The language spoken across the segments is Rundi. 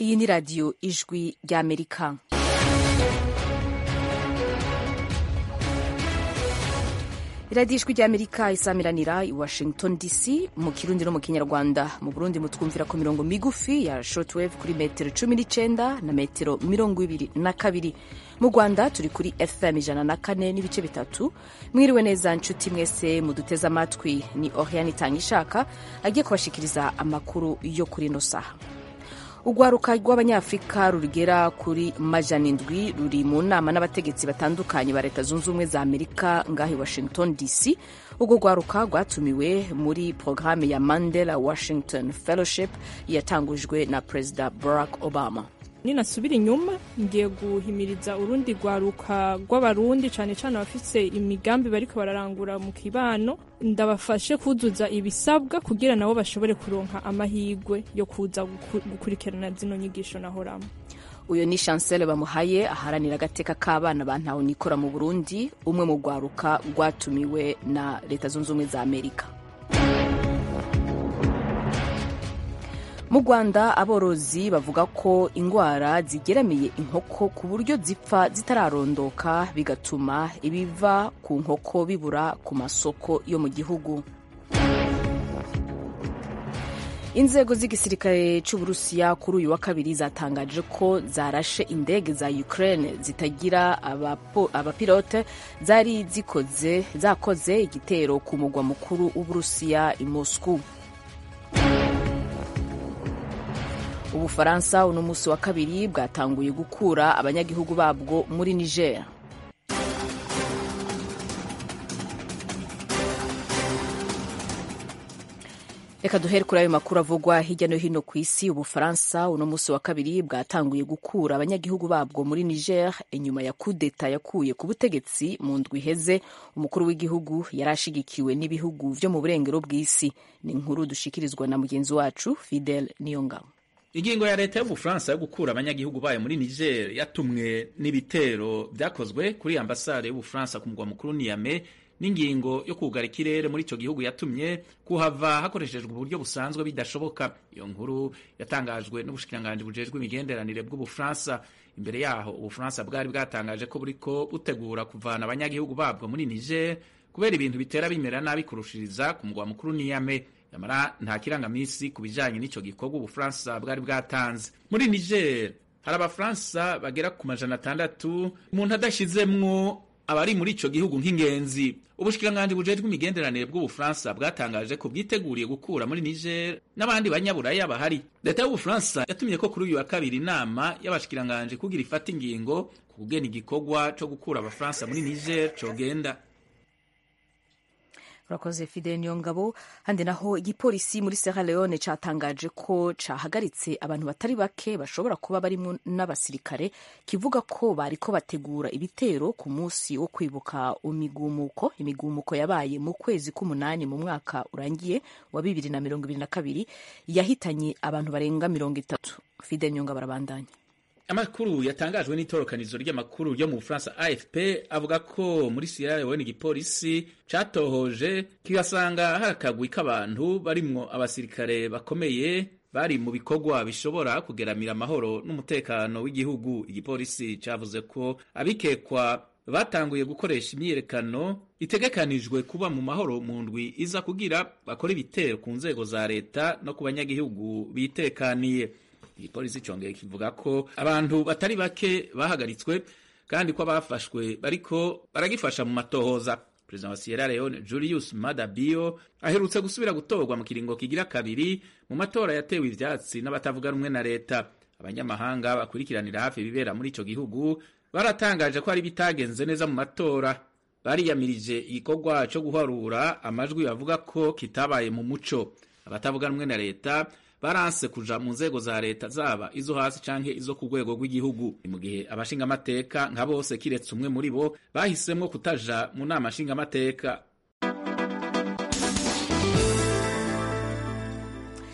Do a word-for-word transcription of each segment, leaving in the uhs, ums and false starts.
Iyi ni radiyo ijwi ry'Amerika. Iradiyo ijwi ry'Amerika isamiranira i Washington D C mu Kirundi no mu Kinyarwanda. Mu Burundi mutwumvira ku mirongo migufi ya shortwave kuri metero cumi n'icenda na metero mirongo ibiri na kabiri. Mu Rwanda turi kuri F M ijana na kane n'ibice bitatu. Mwiriwe neza nshuti mwese muduteze amatwi, ni Oriane Itangishaka agiye kubashikiriza amakuru yo kuri ino saha. Urwaruka rw'Abanyafrika rugera kuri majana indwi ruri mu nama n'abategetsi batandukanye ba Leta Zunze Ubumwe za Amerika ngahi Washington D C. Urwo rwaruka rwatumiwe muri programme ya Mandela Washington Fellowship yatangujwe na Perezida Barack Obama. Ninasubira inyuma ngiye guhimiriza urundi rwaruka rw'abarundi cane cane abafise imigambi bariko bararangura mu kibano, ndabafashe kuzuza ibisabwa kugira nabo bashobore kuronka amahirwe yo kuza gukurikirana zino nyigisho nahoramo. Uyo ni Chancel Bamuhaye aharanira agateka k'abana bantaho nikora mu Burundi, umwe mu rwaruka rwatumiwe na Leta Zunze Ubumwe za Amerika. Mu Rwanda aborozi bavuga ko ingwara zigeramiye inkoko ku buryo zipfa zitararondoka, bigatuma ibiva ku nkoko bibura ku masoko yo mu gihugu. Inzego z'igisirikare c'Uburusiya kuri uyu wa kabiri zatangaje ko zarashe indege za Ukraine zitagira abapilote zari zikoze zakoze igitero ku mugwa mukuru w'Uburusiya i Moscow. Ubufaransa uno musi wa kabiri bwatanguye gukura abanyagihugu babwo muri Niger. Reka duhere kuri ayo makuru avugwa hirya no hino ku isi. Ubufaransa uno musi wa kabiri bwatanguye gukura abanyagihugu babwo muri Niger inyuma ya kudeta yakuye ku butegetsi mu ndwi iheze. Umukuru w'igihugu yarashigikiwe n'ibihugu vyo mu burengero bw'isi. Ni inkuru dushikirizwa na mugenzi wacu Fidel Niyongabo. Ingingo ya leta y'Ubufaransa yo gukura abanyagihugu bayo muri Niger yatumwe n'ibitero byakozwe kuri ambasade y'Ubufaransa ku mugwa mukuru Niamey, n'ingingo yo kugara ikirere muri ico gihugu yatumye kuhava hakoreshejwe uburyo busanzwe bidashoboka. Iyo nkuru yatangajwe n'ubushikiranganji bujejwe imigenderanire bw'Ubufaransa. Imbere yaho Ubufaransa bwari bwatangaje ko buriko butegura kuvana abanyagihugu babwo muri Niger kubera ibintu bitera bimera nabi kurushiriza ku mugwa mukuru Niamey. Yamara nta kirangamisi ku bijanye n'ico gikorwa Ubufaransa bwari bwatanze. Muri Niger hari Abafaransa bagera ku majana atandatu umuntu adashizemwo abari muri ico gihugu nk'ingenzi. Ubushikiranganji bujejwe imigenderanire bw'Ubufaransa bwatangaje ko bwiteguriye gukura muri Niger n'abandi banyaburaya bahari. Leta y'Ubufaransa yatumye ko kuri uyu wa kabiri inama y'abashikiranganji kugira ifata ingingo ku kugena igikorwa co gukura Abafaransa muri Niger cogenda. Urakoze Fidel Niyongabo. Handi naho igipolisi muri Sierra Leone catangaje ko cahagaritse abantu batari bake bashobora kuba barimo n'abasirikare, kivuga ko bariko bategura ibitero ku musi wo kwibuka imigumuko imigumuko yabaye mu kwezi k'umunani mu mwaka urangiye wa bibiri na mirongo ibiri na kabiri yahitanye abantu barenga mirongo itatu. Fidel Niyongabo arabandanya. Amakuru yatangajwe n'itorokanizo ry'amakuru ryo mu Bufaransa A F P avuga ko muri Sierra Leone igipolisi catohoje kigasanga hari akagwi k'abantu barimwo abasirikare bakomeye bari mu bikorwa bishobora kugeramira amahoro n'umutekano w'igihugu. Igipolisi cavuze ko abikekwa batanguye gukoresha imyiyerekano itegekanijwe kuba mu mahoro mu ndwi iza kugira bakora ibitero ku nzego za leta no ku banyagihugu bitekaniye. Igipolisi congeye kivuga ko abantu batari bake bahagaritswe kandi ko abafashwe bariko baragifasha mu matohoza. Perezida wa Sierra Leone Julius Maada Bio aherutse gusubira gutorwa mu kiringo kigira kabiri mu matora yatewe ivyatsi n'abatavuga rumwe na leta. Abanyamahanga bakurikiranira hafi bibera muri ico gihugu baratangaje ko ari bitagenze neza mu matora. Bariyamirije igikorwa co guharura amajwi bavuga ko kitabaye mu muco. Abatavuga rumwe na leta baranse kuja mu nzego za leta zaba izo hasi canke izo ku rwego rw'igihugu. Mu gihe abashinga amateka nka bose kiretse umwe muri bo bahisemwo kutaja mu nama nshinga amateka.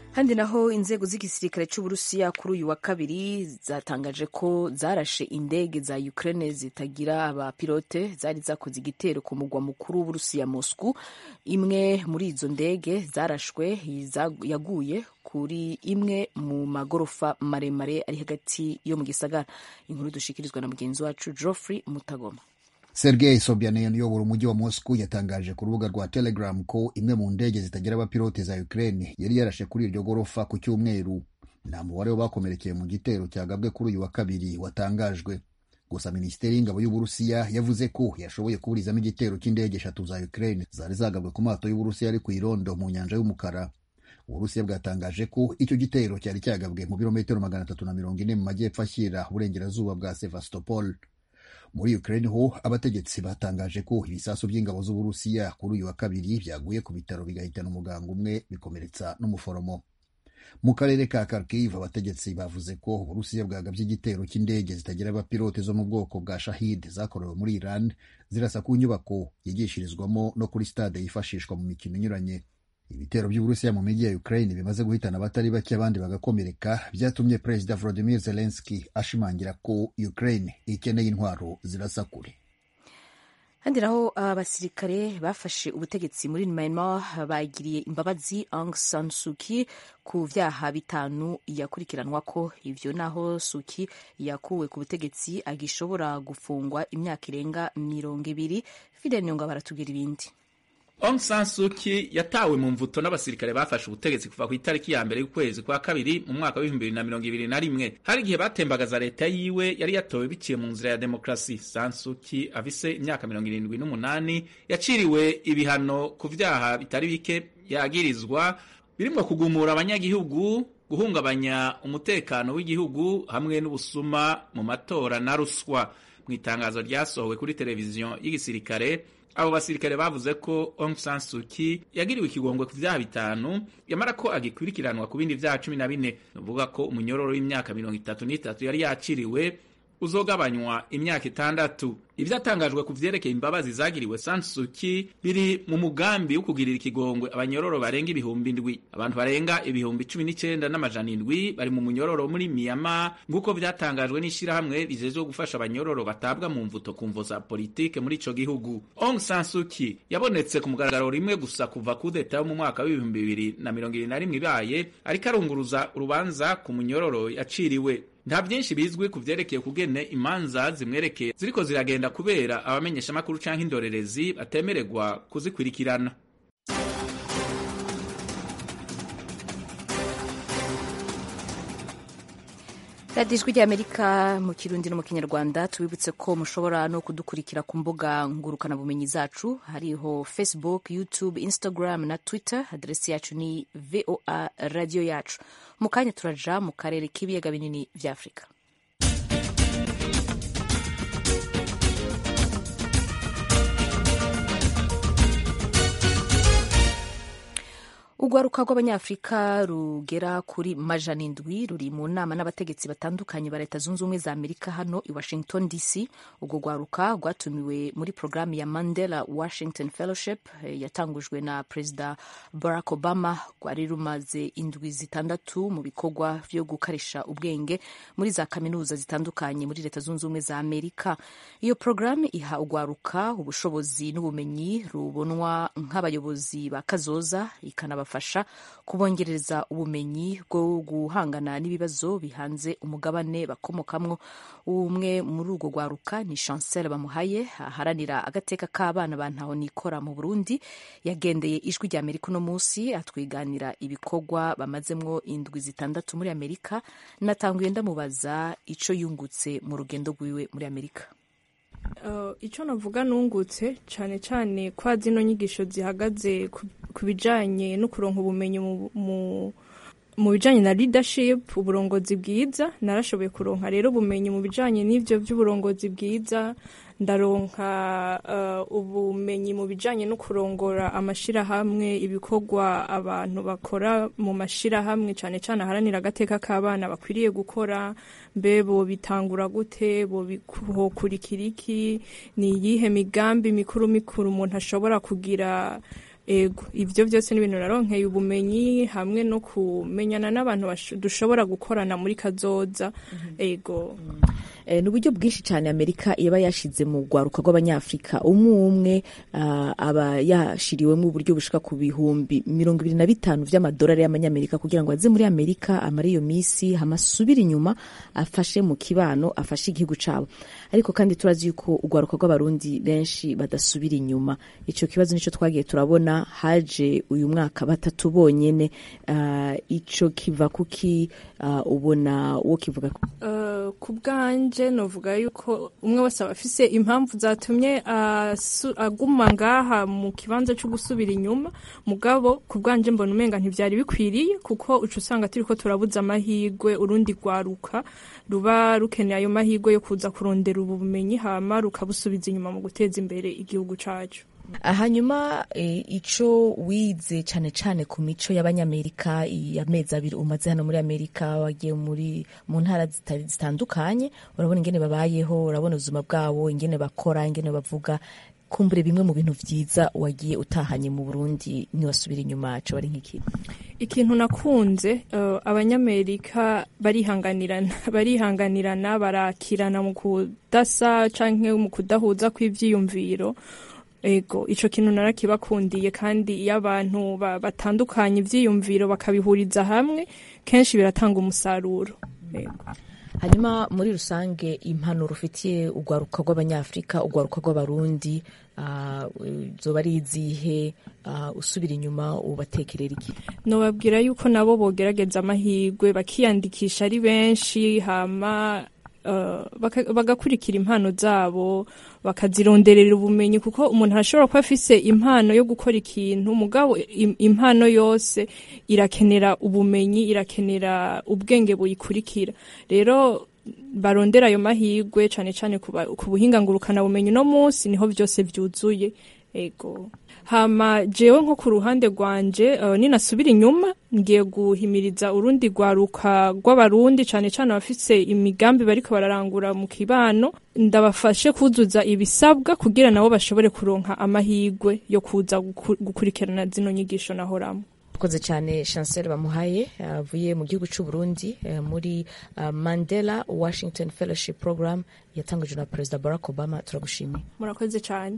handi naho inzego z'igisirikare c'Uburusiya kuri uyu wa kabiri zatangaje ko zarashe indege za Ukraine zitagira abapilote zari zakoze igitero ku mugwa mukuru w'Uburusiya Moscow. Imwe muri izo ndege zarashwe yaguye kuri imwe mu magorofa maremare ari hagati yo mu gisagara. Inkuru dushikirizwa na mugenzi wacu Geoffrey Mutagoma. Sergei Sobyanin uyobora umujyi wa Moscow yatangaje ku rubuga rwa Telegram ko imwe mu ndege zitagira abapilote za Ukraine yari yarashe kuri iryo gorofa ku cyumweru. Nta mubare w'abakomerekeye mu gitero cyagabwe kuri uyu wa kabiri watangajwe. Gusa Minisiteri y'Ingabo y'Uburusiya yavuze ko yashoboye kuburizamo igitero cy'indege eshatu za Ukraine zari zagabwe ku mato y'Uburusiya ari ku irondo mu nyanja y'umukara. Uburusiya bwatangaje ko icyo gitero cyari cyagabwe mu birometero magana atatu na mirongo ine mu majyepfo ashyira uburengerazuba bwa Sevastopol. Muri Ukraine ho abategetsi batangaje ko ibisasu by'ingabo z'Uburusiya kuri uyu wa kabiri byaguye ku bitaro bigahitana umuganga umwe bikomeretsa n'umuforomo. Mu karere ka Kharkiv abategetsi bavuze ko Uburusiya bwagabye igitero cy'indege zitagira abapilote zo mu bwoko bwa Shahid zakorewe muri Iran zirasa ku nyubako yigishirizwamo no kuri stade yifashishwa mu mikino inyuranye. Ibitero by'Uburusiya mu mijyi ya Ukraine bimaze guhitana abatari bake abandi bagakomereka, byatumye Perezida Volodymyr Zelensky ashimangira ko Ukraine ikeneye intwaro zirasa kure. Handi naho abasirikare uh, bafashe ubutegetsi muri Myanmar bagiriye imbabazi Aung San Suu Kyi ku vyaha bitanu yakurikiranwa ko. Ivyo naho Suu Kyi yakuwe ku butegetsi agishobora gufungwa imyaka irenga mirongo ibiri. Fidel Nyonga baratubwira ibindi. Aung San Suu Kyi yatawe mu mvuto n'abasirikare bafashe ubutegetsi kuva ku itariki ya mbere y'ukwezi kwa kabiri mu mwaka w'ibihumbi bibiri na mirongo ibiri na rimwe. Hari igihe batembagaza leta yiwe yari yatowe biciye mu nzira ya demokrasi. San Suu Kyi afise imyaka mirongo irindwi n'umunani yaciriwe ibihano ku vyaha bitari bike yagirizwa, birimwo kugumura abanyagihugu, guhungabanya umutekano w'igihugu hamwe n'ubusuma mu matora na ruswa. Mu itangazo ryasohowe kuri televiziyo y'igisirikare, abo basirikare bavuze ko Aung San Suu Kyi yagiriwe ikigongwe ku vyaha bitanu yamara ko agikurikiranwa ku bindi vyaha cumi na bine. Nuvuga ko umunyororo w'imyaka mirongo itatu n'itatu yari yaciriwe uzogabanywa imyaka itandatu. Ivyatangajwe ku vyerekeye imbabazi zagiriwe San Suu Kyi biri mu mugambi wo kugirira ikigongwe abanyororo barenga ibihumbi indwi. Abantu barenga ibihumbi cumi n'icenda n'amajana indwi bari mu munyororo muri Myanmar, nguko vyatangajwe n'ishirahamwe rijejwe gufasha abanyororo batabwa mu mvuto ku mvo za politike muri ico gihugu. Aung San Suu Kyi yabonetse ku mugaragaro rimwe gusa kuva kudeta mu mwaka w'ibihumbi bibiri na mirongo ibiri na rimwe ibaye, ariko arunguruza urubanza ku munyororo yaciriwe. Nta byinshi bizwi ku vyerekeye kugene imanza zimwerekeye ziriko ziragenda kubera abamenyesha makuru canke indorerezi batemererwa kuzikurikirana. Radio Ijwi ry'Amerika mu Kirundi no mu Kinyarwanda. Tubibutse ko mushobora no kudukurikira ku mbuga ngurukana bumenyi zacu, hariho Facebook, YouTube, Instagram na Twitter. Adresi yacu ni V O A Radio yacu. Mu kanya turaja mu karere k'ibiyaga binini vya Afrika. Urwaruka rw'Abanyafrika rugera kuri majana indwi ruri mu nama n'abategetsi batandukanye ba Leta Zunze Ubumwe za Amerika hano i Washington D C. Urwo rwaruka rwatumiwe muri programu ya Mandela Washington Fellowship yatangujwe na Perezida Barack Obama. Rwari rumaze indwi zitandatu mu bikorwa vyo gukarisha ubwenge muri za kaminuza zitandukanye muri Leta Zunze Ubumwe za Amerika. Iyo programu iha urwaruka ubushobozi n'ubumenyi rubonwa nk'abayobozi ba kazoza, ikanaba fasha kubongereza ubumenyi bwo guhangana n'ibibazo bihanze umugabane bakomokamwo. Umwe muri urwo rwaruka ni Chancel Bamuhaye aharanira agateka k'abana bantaho nikora mu Burundi. Yagendeye Ijwi rya Amerika uno munsi atwiganira ibikorwa bamazemwo indwi zitandatu muri Amerika. Natanguye ndamubaza ico yungutse mu rugendo rwiwe muri Amerika. Uh, icyo navuga nungutse cyane cyane kwa zino nyigisho zihagaze ku bijanye no kuronka ubumenyi mu, mu, mu bijanye na leadership, uburongozi bwiza. Narashoboye kuronka rero ubumenyi mu bijanye n'ivyo by'uburongozi bwiza. Ndaronka uh, ubumenyi mu bijanye no kurongora amashirahamwe, ibikorwa abantu bakora mu mashirahamwe cyane cyane aharanira agateka k'abana bakwiriye gukora. Mbe bo bitangura gute, bo bikuhokurikira iki, ni yihe migambi mikuru mikuru umuntu ashobora kugira ego ivyo byose ni ibintu naronkeye ubumenyi hamwe no kumenyana n'abantu dushobora gukorana muri kazoza. Mm-hmm. Ego mm. E, ni uburyo bwinshi cyane Amerika iba yashize mu rwaruka rw'abanyafrika umwe umwe uh, aba yashiriwemo uburyo bushika ku bihumbi mirongo ibiri na bitanu vy'amadolari y'amanyamerika kugira ngo aze muri Amerika amare iyo misi hamasubira inyuma afashe mu kibano afashe igihugu cabo, ariko kandi turazi yuko urwaruka rw'abarundi benshi badasubira inyuma. Ico kibazo nico twagiye turabona haje uyu mwaka batatu bonyene. Uh, ico kiva kuki uh, ubona wo kivuga uh, kubwanje novuga yuko umwe wese abafise impamvu zatumye aguma ngaha mu kibanza cyo gusubira inyuma, mugabo kubwanje mbona umenga ntivyari bikwiriye kuko ucu usanga turiko turabuza amahigwe urundi rwaruka ruba rukeneye ayo mahigwe yo kuza kurondera ubumenyi hama rukabusubiza inyuma mu guteza imbere igihugu cacu. Hanyuma e, ico wize cane cane ku mico y'abanyamerika amezi abiri umaze hano muri Amerika, wagiye muri mu ntara zitandukanye, urabona ingene babayeho, urabona ubuzima bwabo, ingene bakora, ingene bavuga, kumbure bimwe mu bintu vyiza wagiye utahanye mu Burundi niwasubira inyuma co bari nk'iki? Ikintu nakunze uh, abanyamerika barihanganirana barihanganirana barakirana mu kudasa canke mu kudahuza kw'ivyiyumviro. Ego ico kintu narakibakundiye, kandi iyo abantu batandukanye ivyiyumviro bakabihuriza hamwe kenshi biratanga umusaruro. Ego. Hanyuma muri rusange impanuro ufitiye urwaruka rw'abanyafrika, urwaruka rw'abarundi, uh, zoba ari izihe? Uh, usubira inyuma ubatekerera iki? Nobabwira yuko nabo bogerageza amahigwe bakiyandikisha ari benshi, hama Uh, bagakurikira impano zabo bakazironderera ubumenyi, kuko umuntu arashobora kuba afise impano yo gukora ikintu mugabo impano yose irakenera ubumenyi, irakenera ubwenge buyikurikira. Rero barondera ayo mahigwe cane cane ku buhinga ngurukana bumenyi no munsi niho vyose vyuzuye. Ego hama jewe nko ku ruhande rwanje uh, ninasubira inyuma ngiye guhimiriza urundi rwaruka rw'abarundi cane cane abafise imigambi bariko bararangura mu kibano, ndabafashe kuzuza ibisabwa kugira nabo bashobore kuronka amahigwe yo kuza gukurikirana zino nyigisho nahoramo. Koze cyane Chancel Bamuhaye avuye uh, mu gihugu cy'u Burundi uh, muri uh, Mandela Washington Fellowship Program yatangajwe na President Barack Obama. Turagushimiye. Murakoze cyane.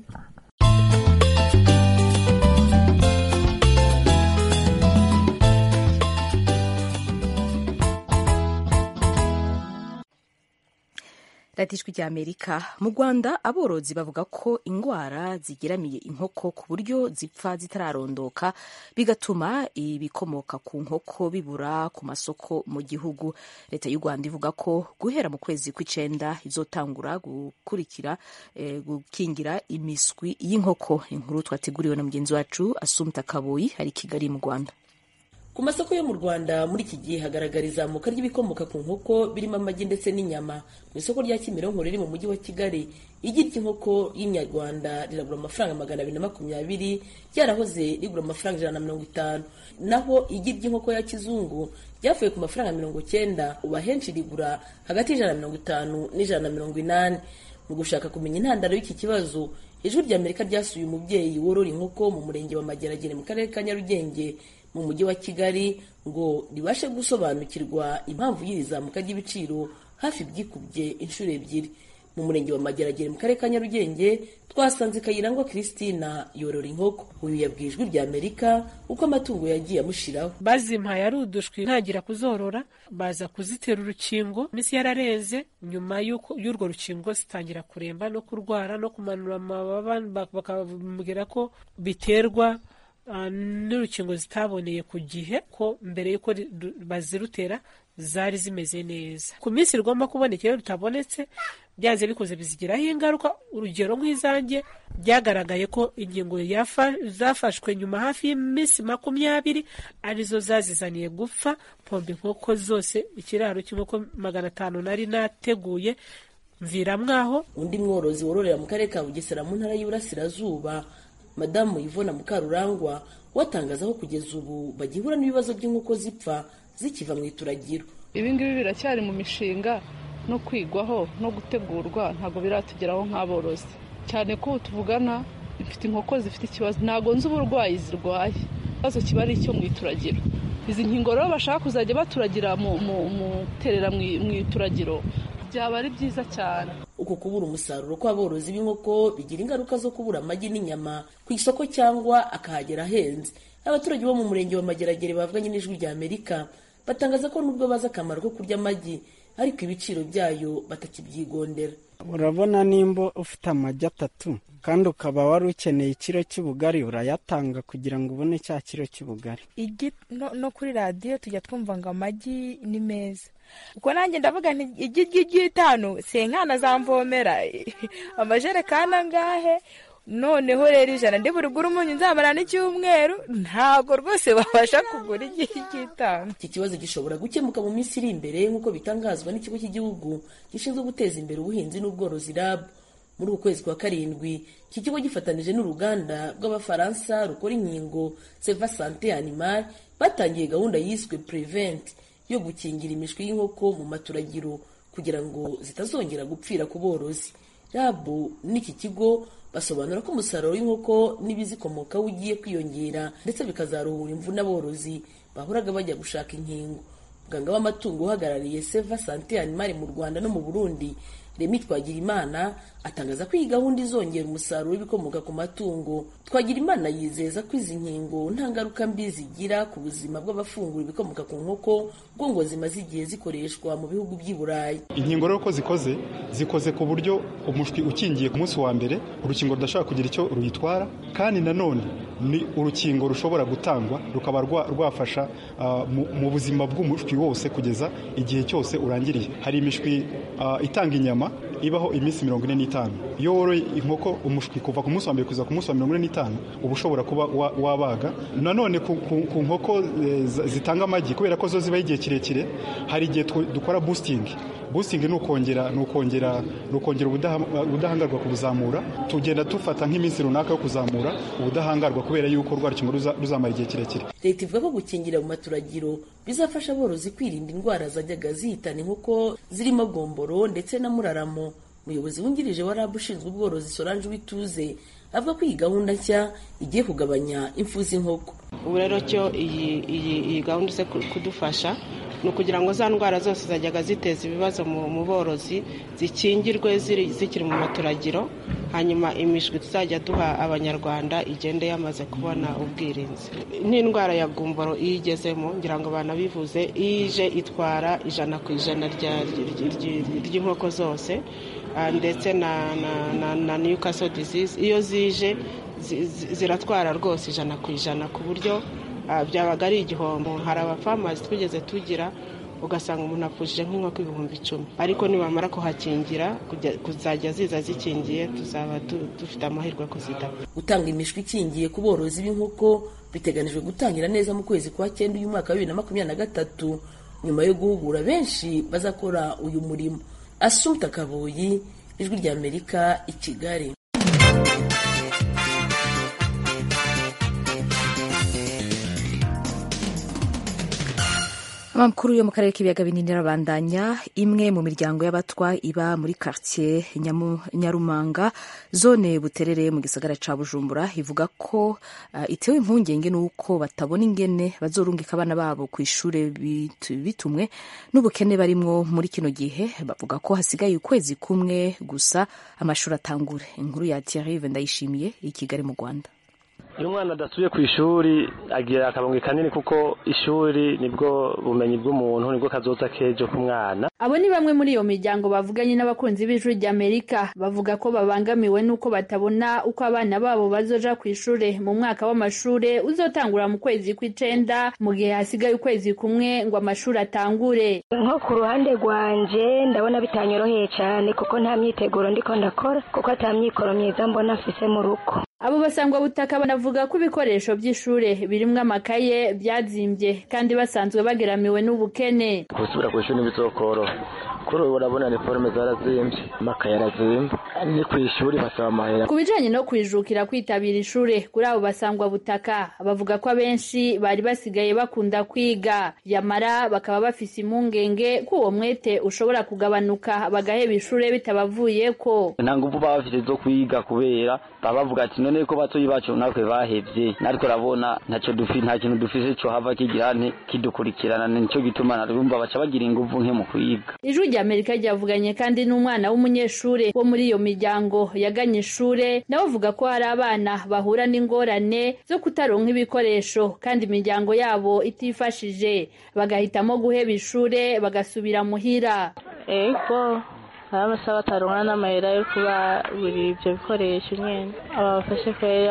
Radiyo Ijwi ry'Amerika. Mu Rwanda aborozi bavuga ko ingwara zigeramiye inkoko ku buryo zipfa zitararondoka, bigatuma ibikomoka ku nkoko bibura ku masoko mu gihugu. Leta y'u Rwanda ivuga ko guhera mu kwezi kw'icenda izotangura gukurikira eh, gukingira imiswi y'inkoko. Inkuru twateguriwe na mugenzi wacu Asumta Kaboyi hari Kigali mu Rwanda. Ku masoko yo mu Rwanda muri iki gihe hagaragara izamuka ry'ibikomoka ku nkoko birimo amagi ndetse n'inyama. Mu isoko rya Kimironko riri mu mujyi wa Kigali, igi ry'inkoko y'inyarwanda riragura amafaranga magana abiri na makumyabiri, ryarahoze rigura amafaranga ijana na mirongo itanu. Naho igi ry'inkoko ya kizungu ryavuye ku mafaranga mirongo cyenda, ubu ahenshi rigura hagati y'ijana na mirongo itanu n'ijana na mirongo inani. Mu gushaka kumenya intandaro y'iki kibazo, Ijwi ry'Amerika ryasuye umubyeyi worora inkoko mu murenge wa Mageragere mu karere ka Nyarugenge mu mujyi wa Kigali ngo ribashe gusobanukirwa impamvu y'irizamuka ry'ibiciro hafi byikubye inshuro ebyiri. Mu murenge wa Mageragere mu karere ka Nyarugenge twasanze Kayirangwa Christina yorora inkoko. Uyu yabwiye Ijwi ry'Amerika uko amatungo yagiye amushiraho. Bazimpaye ari udushwi ntangira kuzorora, baza kuzitera urukingo, imisi yararenze, nyuma y'uko y'urwo rukingo zitangira kuremba no kurwara no kumanura amababa, bakambwira ko biterwa Uh, n'urukingo zitaboneye ku gihe, ko mbere yuko bazirutera zari zimeze neza. Ku minsi rigomba kuboneka iyo rutabonetse byanze bikoze bizigiraho ingaruka. Urugero nk'izanjye byagaragaye ko ingingo zafashwe nyuma hafi y'iminsi makumyabiri arizo zazizaniye gupfa. Pombe inkoko zose, ikiraro cy'inkoko magana atanu nari nateguye mvira mwaho. Undi mworozi wororera mu karere ka Bugesera mu ntara y'Iburasirazuba, Madamu Yvona Mukarurangwa, watangaza ko kugeza ubu bagihura n'ibibazo by'inkoko zipfa zikiva mu ituragiro. Ibi ngibi biracyari mu mishinga no kwigwaho no gutegurwa, ntabwo biratugeraho nk'aborozi, cyane ko tuvugana mfite inkoko zifite ikibazo ntago nzi uburwayi zirwaye ikibazo kiba ari icyo mu ituragiro izi nkingo rero bashaka kuzajya baturagira mu terera mu ituragiro byaba ari byiza cyane. Uko kubura umusaruro kw'aborozi b'inkoko bigira ingaruka zo kubura amagi n'inyama ku isoko cyangwa akahagera ahenze. Abaturage bo mu murenge wa Mageragere bavuganye n'Ijwi rya Amerika batangaza ko nubwo bazi akamaro ko kurya amagi ariko ibiciro byayo batakibyigondera. Urabona nimba ufite amagi atatu kandi ukaba wari ukeneye ikiro cy'ubugari urayatanga kugira ngo ubone cya kiro cy'ubugari. Igi no, no kuri radiyo tujya twumva ngo amagi ni meza. Uko nanjye ndavuga nti igi ry'itanu senkana zamvomera amajerekani angahe noneho rero ijana ndi burugura umunyu nzamara n'icyumweru ntago rwose babasha kugura igi ry'itanu. Iki kibazo gishobora gukemuka mu minsi iri imbere nk'uko bitangazwa n'ikigo cy'igihugu gishinzwe guteza imbere ubuhinzi n'ubworozi R A B. Muri uku kwezi kwa karindwi iki kigo gifatanije n'uruganda rw'abafaransa rukora inkingo Seva Santé Animal batangiye gahunda yiswe Prevent yo gukingira imishwi y'inkoko mu maturagiro kugira ngo zitazongera gupfira ku borozi. R A B n'iki kigo basobanura ko umusaruro w'inkoko n'ibizikomokaho ugiye kwiyongera ndetse bikazaruhura imvune aborozi bahuraga bajya gushaka inkingo. Muganga w'amatungo uhagarariye Seva Santé Animal mu Rwanda no mu Burundi Remi Twagirimana atangaza ko iyi gahunda izongera umusaruro w'ibikomoka ku matungo. Twagirimana yizeza ko izi nkingo nta ngaruka mbi zigira ku buzima bw'abafungura ibikomoka ku nkoko ngo ngo zimaze igihe zikoreshwa mu bihugu by'i Burayi. Inkingo rero ko zikoze zikoze ku buryo umushwi ukingiye ku munsi wa mbere urukingo rudashobora kugira icyo ruyitwara kandi nanone ni urukingo rushobora gutangwa rukaba rwafasha uh, mu buzima bw'umushwi wose kugeza igihe cyose urangiriye. Hari imishwi uh, itanga inyama ibaho iminsi mirongo ine n'itanu. Iyo woroye inkoko umushwi kuva ku munsi wa mbere kuza ku munsi wa mirongo ine n'itanu uba ushobora kuba wabaga. Nanone ku, ku, ku nkoko e, zitanga amagi kubera ko zo ziba igihe kirekire hari igihe dukora boosting. Boosting ni ukongera ni ukongera ni ukongera ubudahangarwa kubuzamura. Tugenda tufata nk'iminsi runaka yo kuzamura ubudahangarwa kubera yuko rwa rukingo ruzamara igihe kirekire. Leta ivuga ko gukingira mu maturagiro bizafasha aborozi kwirinda indwara zajyaga zihitana inkoko zirimo gomboro ndetse na muraramo. Umuyobozi wungirije wa R A B ushinzwe ubworozi Solange Wituze avuga ko iyi gahunda nshya igiye kugabanya impfu z'inkoko. Ubu rero cyo iyi iyi gahunda se kudufasha no kugira ngo za ndwara zose zajyaga ziteza ibibazo mu borozi zikingirwe zikiri mu maturagiro, hanyuma imishwi tuzajya duha abanyarwanda igende yamaze kubona ubwirinzi. N'indwara ya gumboro iyigezemo ngira ngo bana bivuze ije itwara ijana ku ijana ry'inkoko zose ndetse na na na, na Newcastle disease iyo zije ziratwara rwose ijana ku ijana ku buryo byabaga ari igihombo. Hari abafamazi twigeze tugira ugasanga umuntu apfushije nk'inkoko ibihumbi icumi ariko nibamara kuhakingira kuzajya ziza zikingiye tuzaba dufite amahirwe kuzida. Gutanga imishwi ikingiye ku borozi b'inkoko biteganijwe gutangira neza mu kwezi kwa cyenda uyu mwaka wa bibiri na makumyabiri na gatatu nyuma yo guhugura benshi bazakora uyu murimo. Assumpta Kaboyi, Ijwi rya Amerika, i Kigali. Amakuru yo mu karere k'ibiyaga binini arabandanya. Imwe mu miryango y'abatwa iba muri quartier Nyarumanga zone Buterere mu gisagara ca Bujumbura ivuga ko uh, itewe impungenge nuko batabona ingene bazorungika abana babo ku ishure bitumwe n'ubukene barimwo muri kino gihe. Bavuga ko hasigaye ukwezi kumwe gusa amashuri atangure. Inkuru ya Thierry Ndayishimiye i Kigali mu Rwanda. Iyo umwana adasubiye ku ishuri agira akabonge kanini kuko ishuri nibwo bumenyi bw'umuntu nibwo kazoza kejo ku mwana. Abo ni bamwe muri iyo miryango bavuganye n'abakunzi b'Ijwi rya Amerika bavuga ko babangamiwe nuko batabona uko abana babo bazoja ku ishure mu mwaka w'amashure uzotangura mu kwezi kw'icenda mu gihe hasigaye ukwezi kumwe ngo amashuri atangure. Nko ku ruhande rwanje ndabona bitanyoroheye cyane kuko nta myiteguro ndiko ndakora kuko atamyikoro myiza mbona afise mu rugo. Abo basangwa butaka banavuga ko ibikoresho by'ishure birimwe amakaye byazimbye kandi basanzwe bageramiwe n'ubukene. Gusubira ku ishuri bizokoro kuri ubu urabona iniforume zarazimvye amakaye arazimba ni kw'ishuri basaba amahera. Ku bijanye no kwijukira kwitabira ishure kuri abo basangwa butaka bavuga ko abenshi bari basigaye bakunda kwiga yamara bakaba bafise impungenge ko uwo mwete ushobora kugabanuka bagaheba ishure bitabavuyeko. Nta nguvu baba bafise zo kwiga kubera baba bavuga ati none ko batoyi bacu natwe bahevye natwe urabona ntaco dufi nta kintu dufise co hava kigira nti kidukurikirana nico gituma narumva baca bagira inguvu nke mu kwiga. Ijwi rya Amerika ryavuganye kandi n'umwana w'umunyeshure wo muri iyo miryango yaganye ishure nawe avuga ko hari abana bahura n'ingorane zo kutaronka ibikoresho kandi imiryango yabo itifashije bagahitamo guheba ishure bagasubira muhira. Ego hari abasaba bataronka n'amahera yo kuba buri ibyo bikoresho nyene abafashe kweri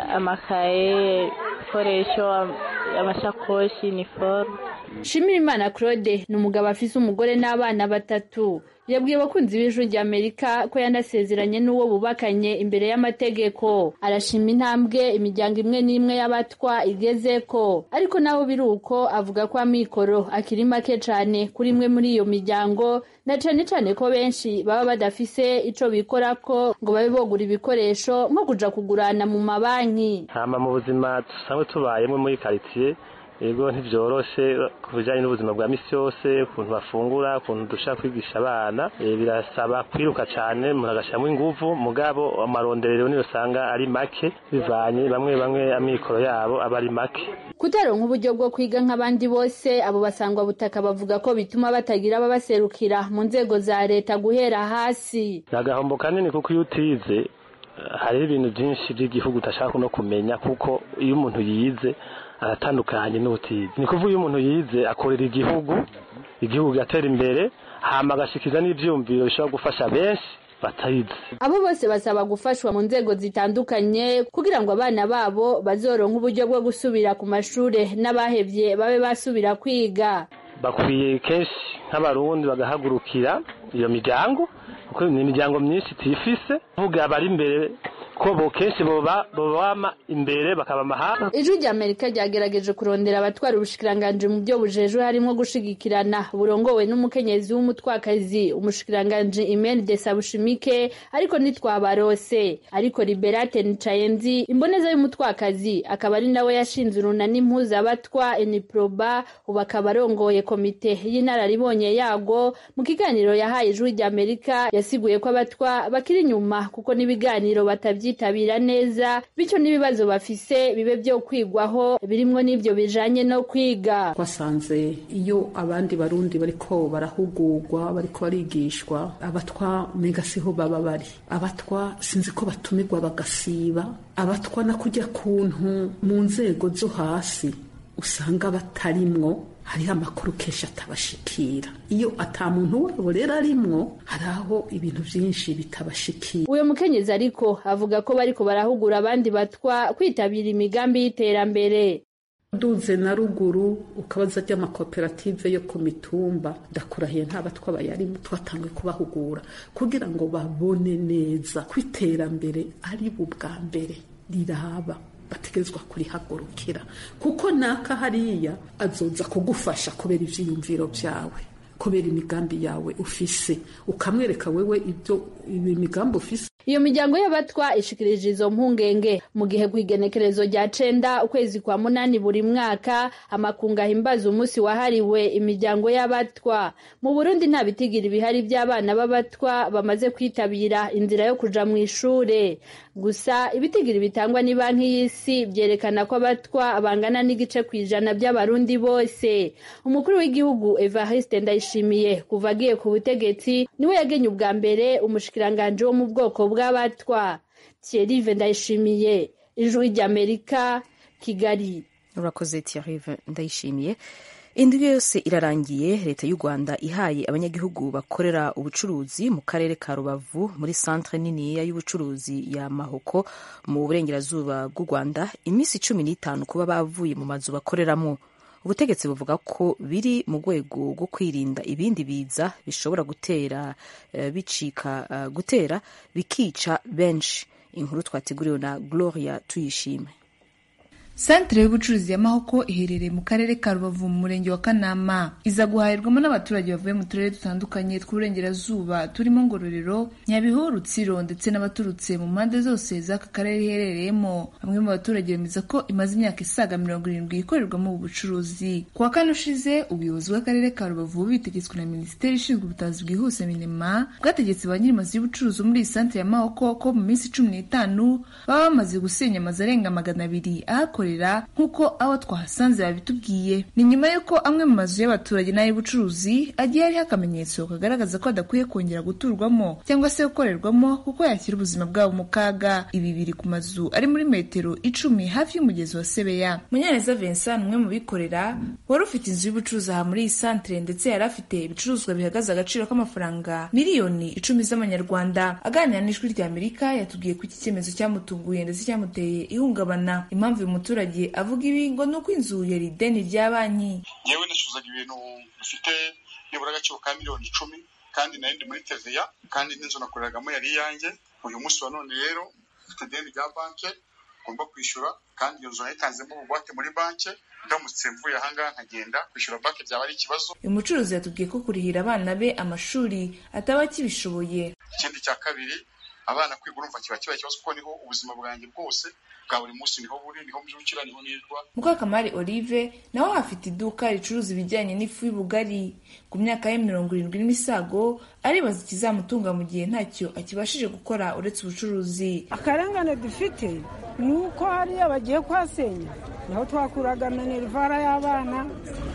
amakaye ibikoresho amashakoshi iniforume. Shimirimana Claude ni umugabo afise umugore n'abana batatu yabwiye abakunzi b'ijwi rya Amerika ko yanasezeranye n'uwo bubakanye imbere y'amategeko. Arashima intambwe imiryango imwe n'imwe y'abatwa igezeko ariko naho biri uko avuga ko amikoro akiri make cane kuri imwe muri iyo miryango na cane cane ko benshi baba badafise ico bikorako ngo babe bogura ibikoresho nko kuja kugurana mu mabanki. Hama mu buzima dusanzwe tubayemwe muri quartier ego ntivyoroshe kubijanye n'ubuzima bwa misi yose ukuntu bafungura ukuntu dushaka kwigisha abana e, birasaba kwiruka cane umuntu agashiramwo inguvu mugabo amaronderero niyo usanga ari make bivanye bamwe bamwe amikoro yabo aba ari make. Kutaronka uburyo bwo kwiga nk'abandi bose abo basangwa butaka bavuga ko bituma batagira ababaserukira mu nzego za leta guhera hasi. Nagahombo kanini kuko iyo utize hari ibintu byinshi by'igihugu utashaka no kumenya kuko iyo umuntu yize aratandukanye n'ubutizi. Ni kuvuga iyo umuntu yize akorera igihugu igihugu gatera imbere hama agashikiza n'ivyumviro bishobora gufasha benshi batayize. Abo bose basaba gufashwa mu nzego zitandukanye kugira ngo abana babo bazoronka uburyo bwo gusubira ku mashure n'abahevye babe basubira kwiga. Bakwiye kenshi nk'abarundi bagahagurukira iyo miryango kuko ni imiryango myinshi tifise vuga bari imbere ko bo kenshi boba bobama imbere bakaba mahanga. Ijwi rya Amerika ryagerageje kurondera abatwara ubushikiranganje mu byo bujejwe harimo gushigikirana burongowe n'umukenyezi w'umutwakazi umushikiranganje Imene de Sabushimike ariko nitwabarose ariko Liberate Ncayenzi imboneza y'umutwakazi akaba ari nawe yashinze urunani impuza abatwa Eniproba ubakaba arongoye komite y'inararibonye yago mu kiganiro yahaye Ijwi rya Amerika yasiguye ko abatwa bakiri inyuma kuko nibiganiro batabyi byitabira neza bityo n'ibibazo bafise bibe byo kwigwaho birimwo n'ibyo bijanye no kwiga. Kwasanze iyo abandi barundi bariko barahugurwa bariko barigishwa abatwa mega siho baba bari abatwa sinzi ko batumirwa bagasiba abatwa na kujya kuntu mu nzego zo hasi usanga batarimwo hariho amakuru kenshi atabashikira iyo ata muntu wabo rero arimwo hari aho ibintu vyinshi bitabashikira. Uyo mukenyezi ariko avuga ko bariko barahugura abandi batwa kwitabira imigambi y'iterambere. Duze na ruguru ukabaza ry'amakoperative yo ku mitumba ndakurahiye nta batwa bayarimo twatangwe kubahugura kugira ngo babone neza kwiterambere ari bubwa mbere riraba bategezwa kurihagurukira kuko naka hariya azoza kugufasha kubera ivyiyumviro vyawe kubera imigambi yawe ufise ukamwereka wewe ibyo imigambi ufise. Iyo miryango y'abatwa ishikirije izo mpungenge mu gihe kwigenekerezo rya cenda ukwezi kwa munani buri mwaka amakunga himbaza umunsi wahariwe imiryango y'abatwa. Mu Burundi nta bitigira ibihari by'abana b'abatwa bamaze kwitabira inzira yo kuja mu ishure gusa ibitigiri bitangwa ni banki y'isi byerekana ko abatwa bangana n'igice kwijana by'abarundi bose. Umukuru w'igihugu Evariste Ndayishimiye kuva agiye ku butegetsi niwe yagenye ubwa mbere umushikiranganje wo mu bwoko bw'abatwa. Thierry Ndayishimiye, Ijwi ry'Amerika, Kigali. Urakoze Thierry Ndayishimiye. Indwi yose irarangiye leta y'u Rwanda ihaye abanyagihugu bakorera ubucuruzi mu karere ka Rubavu muri centre niniya y'ubucuruzi ya Mahoko mu burengerazuba bw'u Rwanda iminsi cumi n'itanu kuba bavuye mu mazu bakoreramo. Ubutegetsi buvuga ko biri mu rwego rwo kwirinda ibindi biza bishobora gutera uh, bicika uh, gutera bikica benshi. Inkuru twateguriwe na Gloria Tuyishime. Santere y'ubucuruzi ya Mahoko iherereye mu karere ka Rubavu mu murenge wa Kanama. Iza guhahirwamo n'abaturage bavuye mu turere dutandukanye tw'uburengerazuba turimo Ngororero, Nyabihu, Rutsiro ndetse n'abaturutse mu mpande zose z'aka karere iherereyemo. Bamwe mu baturage bemeza ko imaze imyaka isaga mirongo irindwi ikorerwamo ubu bucuruzi. Ku wa kane ushize, ubuyobozi bw'akarere ka Rubavu bitegetswe na Minisiteri ishinzwe ubutabazi bwihuse Minema bwategetse ba nyir'amazu y'ubucuruzi muri iyi santere ya Mahoko ko mu minsi cumi n'itanu baba bamaze gusenya amazu arenga magana abiri ahakorera nk'uko abo twahasanze babitubwiye. Ni nyuma y'uko amwe mu mazu y'abaturage n'ay'ubucuruzi agiye hariho akamenyetso kagaragaza ko adakwiye kongera guturwamo cyangwa se gukorerwamo kuko yashyira ubuzima bwabo mu kaga. Ibi biri ku mazu ari muri metero icumi hafi y'umugezi wa Sebeya. Munyaneza Vincent, umwe mu bikorera wari ufite inzu y'ubucuruzi aha muri iyi santere ndetse yari afite ibicuruzwa bihagaze agaciro k'amafaranga miliyoni icumi z'amanyarwanda, aganira n'ijwi rya Amerika yatubwiye ko iki cyemezo cyamutunguye ndetse cyamuteye ihungabana. Impamvu uyu muturage avuga ibi ngo ni uko inzu yari ideni rya banki. Yewe nacuzaga ibintu bifite nibura agaciro ka miliyoni icumi kandi nari ndi muri T V A kandi n'inzu nakoreragamo yari iyanjye. Uyu munsi wa none rero mfite ideni rya banki ngomba kwishyura kandi iyo nzu nayitanzemo ubugwate muri banki. Ndamutse mvuye ahangaha nkagenda kwishyura banki byaba ari ikibazo. Uyu mucuruzi yatubwiye ko kurihira abana be amashuri ataba kibishoboye. Ikindi cya kabiri, abana kwiga urumva kiba kibaye ikibazo kuko niho ubuzima bwanjye bwose bwa buri munsi niho buri, niho mbyukira, niho nirwa. Mukakamari Olive nawe afite iduka ricuruza ibijyanye n'ifu y'ubugari. Ku myaka ye mirongo irindwi n'imisago aribaza ikizamutunga mu gihe ntacyo akibashije gukora uretse ubucuruzi. Akarengane dufite ni uko hariya bagiye kwasenya naho twakuraga minerivara y'abana.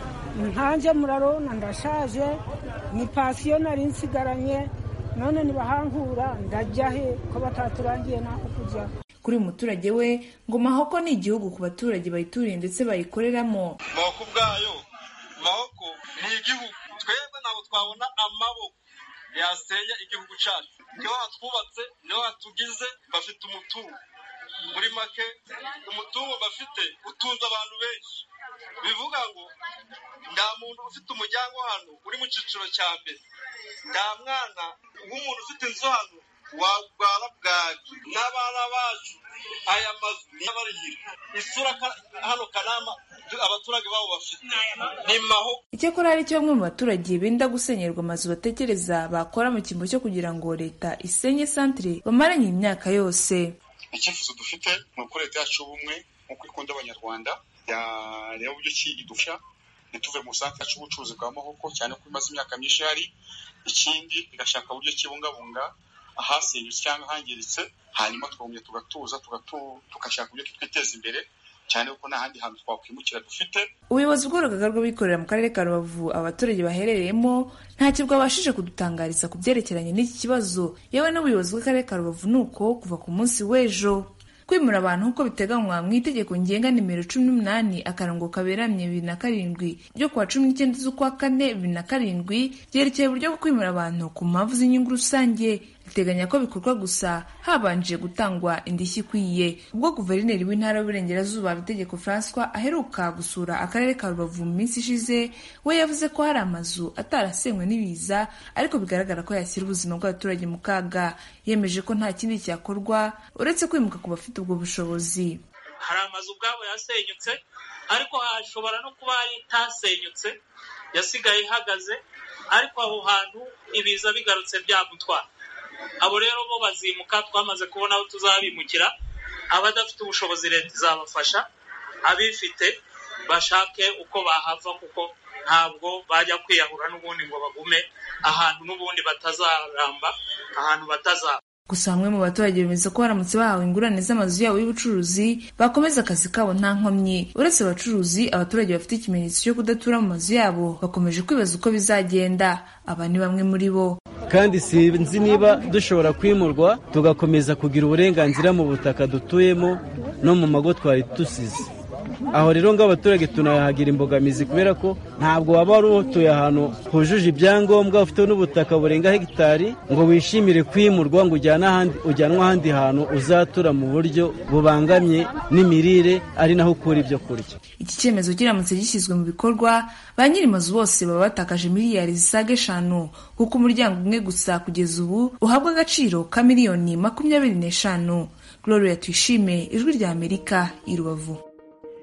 Nkanjye murarona ndashaje, ni pasiyo nari nsigaranye, none nibahankura ndajya he ko bataturangiye naho kujya. Kuri umuturage we ngo Mahoko ni igihugu ku baturage bayituriye ndetse bayikoreramo. Mahoko ubwayo, Mahoko ni igihugu. Twebwe ntabwo twabona amaboko yasenya igihugu cyacu. Niho hatwubatse, niho hatugize, bafite umutungo. Muri make umutungo bafite utunze abantu benshi. Bivuga ngo nta muntu ufite umuryango hano uri mu cyiciro cya mbere, nta mwana w'umuntu ufite inzu hano wabwara bwaki. N'abana bacu aya mazu n'abarihira isura hano Kanama abaturage babo bafite ni maho. Icyakora hari icyo bamwe mu baturage benda gusenyerwa amazu batekereza bakora mu cyimbo cyo kugira ngo leta isenye santere bamaranye imyaka yose. Icyifuzo dufite ni uko leta yacu ubumwe nk'uko ikunda abanyarwanda yareba uburyo ki idufasha ntituve mu santere yacu ubucuruzi bwa Mahoko cyane ko imaze imyaka myinshi hari. Ikindi igashaka uburyo kibungabunga ahasenyutse cyangwa hangiritse, hanyuma twongera tugatuza tugashaka uburyo twiteza imbere cyane kuko nta handi hantu twakwimukira dufite. Ubuyobozi bw'urugaga rw'abikorera mu karere ka Rubavu abaturage baherereyemo ntacyo bwabashije kudutangariza ku byerekeranye n'iki kibazo. Yewe n'ubuyobozi bw'akarere ka Rubavu nuko kuva ku munsi w'ejo kwimura abantu nk'uko biteganywa mu itegeko ngenga nimero cumi n'umunani akarongo kaberamye bibiri na karindwi ryo kuwa cumi n'icyenda z'ukwa kane bibiri na karindwi ryerekeye uburyo bwo kwimura abantu ku mpamvu z'inyungu rusange. Riteganya ko bikorwa gusa habanje gutangwa indishyi ikwiye. Ubwo guverineri w'intara y'Uburengerazuba Bitegeko François aheruka gusura akarere ka Rubavu mu minsi ishize, we yavuze ko hari amazu atarasenywe n'ibiza ariko bigaragara ko yashyira ubuzima bw'abaturage mu kaga. Yemeje ko nta kindi cyakorwa uretse kwimuka ku bafite ubwo bushobozi. Hari amazu ubwabo yasenyutse ariko hashobora no kuba itasenyutse yasigaye ihagaze, ariko aho hantu ibiza bigarutse byamutwara. Abo rero bo bazimuka, twamaze kubona aho tuzabimukira. Abadafite ubushobozi leta izabafasha, abifite bashake uko bahava kuko ntabwo bajya kwiyahura n'ubundi ngo bagume ahantu n'ubundi batazaramba, ahantu batazaba. Gusa bamwe mu baturage bemeza ko baramutse bahawe ingurane z'amazu yabo y'ubucuruzi bakomeza akazi kabo nta nkomyi. Uretse abacuruzi, abaturage bafite ikimenyetso cyo kudatura mu mazu yabo bakomeje kwibaza uko bizagenda. Aba ni bamwe muri bo. Kandi sinzi niba dushobora kwimurwa tugakomeza kugira uburenganzira mu butaka dutuyemo no mu mago twari dusize. Aho rero ngo abaturage tunahagira imbogamizi kubera ko ntabwo waba wari utuye ahantu hujuje ibyangombwa ufite n'ubutaka burenga hegitari ngo wishimire kwimurwa ngo ujyanwe ahandi hantu uzatura mu buryo bubangamye n'imirire ari naho ukura ibyo kurya. Iki cyemezo kiramutse gishyizwe mu bikorwa, ba nyir'amazu bose baba batakaje miliyari zisaga eshanu kuko umuryango umwe gusa kugeza ubu uhabwa agaciro ka miliyoni makumyabiri n'eshanu. Gloria Tuyishime, Ijwi rya Amerika, i Rubavu.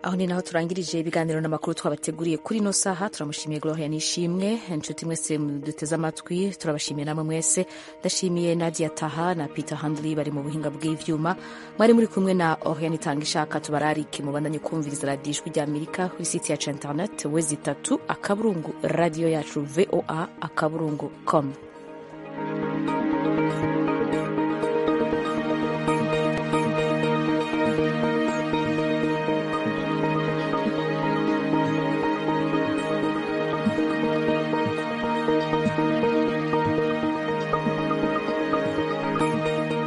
aho ni naho turangirije ibiganiro n'amakuru twabateguriye kuri ino saha. Turamushimiye Gloria Nishimwe, inshuti mwese muduteze amatwi turabashimiye namwe mwese. Ndashimiye Nadia Taha na Peter Handley bari mu buhinga bw'ivyuma. Mwari muri kumwe na Oriane Itangishaka. Tubararike mubandanye kumviriza radiyo Ijwi ry'Amerika kuri site yacu internet wezi itatu akaburungu radio yacu voa akaburungu com.